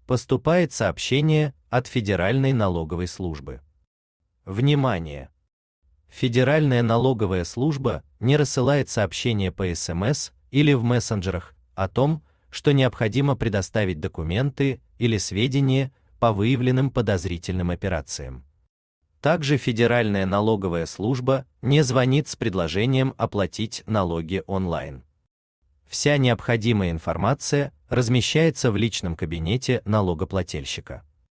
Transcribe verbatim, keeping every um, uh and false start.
поступает сообщение от Федеральной налоговой службы. Внимание! Федеральная налоговая служба не рассылает сообщения по эс эм эс или в мессенджерах о том, что необходимо предоставить документы или сведения по выявленным подозрительным операциям. Также Федеральная налоговая служба не звонит с предложением оплатить налоги онлайн. Вся необходимая информация размещается в личном кабинете налогоплательщика.